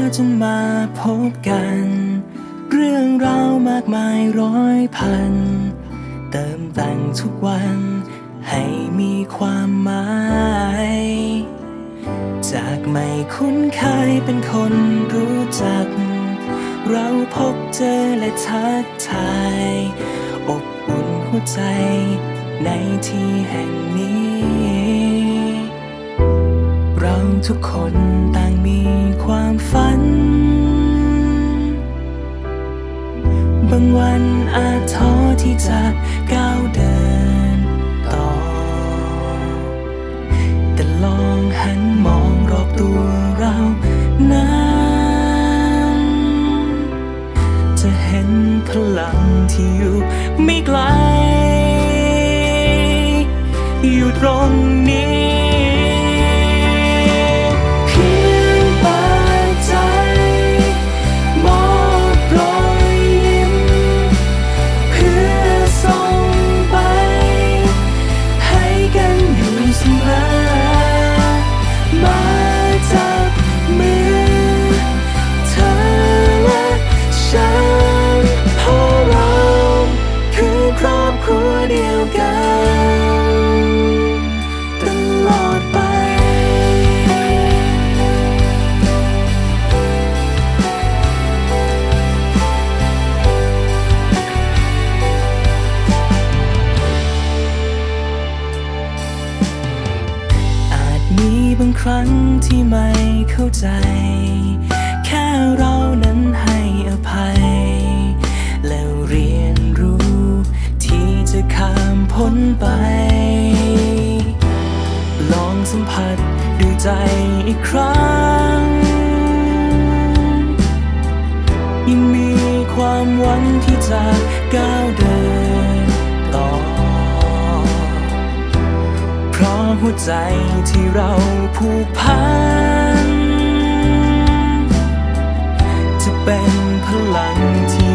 จนมาพบกันเรื่องราวมากมายร้อยพันเติมแต่งทุกวันให้มีความหมายจากไม่คุ้นเคยเป็นคนรู้จักเราพบเจอและทักทายอบอุ่นหัวใจในที่แห่งนี้เราทุกคนต่างมีความฝันบางวันอาจท้อที่จะก้าวเดินต่อแต่ลองหันมองรอบตัวเรานั้นจะเห็นพลังที่อยู่ไม่ไกลอยู่ตรงนี้เดียวกันตลอดไปอาจมีบางครั้งที่ไม่เข้าใจแค่เรานั้นให้อภัยแล้วเรียนรู้ที่จะข้ามพ้นไปลองสัมผัสด้วยใจอีกครั้งยังมีความหวังที่จะก้าวเดินต่อเพราะหัวใจที่เราผูกพันจะเป็นพลังที่